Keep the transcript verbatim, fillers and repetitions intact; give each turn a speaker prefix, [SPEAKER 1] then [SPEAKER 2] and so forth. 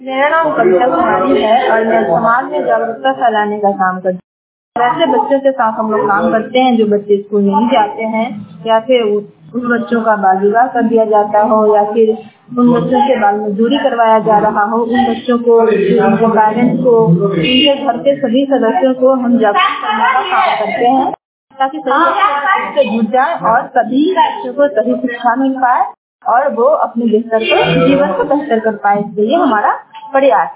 [SPEAKER 1] मेरा नाम कविता कुमारी है और मैं समाज में जागरूकता फैलाने का काम करती हूँ। वैसे बच्चों के साथ हम लोग काम करते हैं जो बच्चे स्कूल नहीं जाते हैं या फिर उन बच्चों का बाल विवाह कर दिया जाता हो या फिर उन बच्चों के बाल मजदूरी करवाया जा रहा हो, उन बच्चों को, उनके पेरेंट्स को, उनके घर के सभी सदस्यों को हम जागरूक करने का काम करते हैं ताकि सभी से जुड़ जाए और सभी बच्चों को सही शिक्षा मिल पाए और वो अपने बेहतर को जीवन को बेहतर कर पाए। इसलिए हमारा प्रयास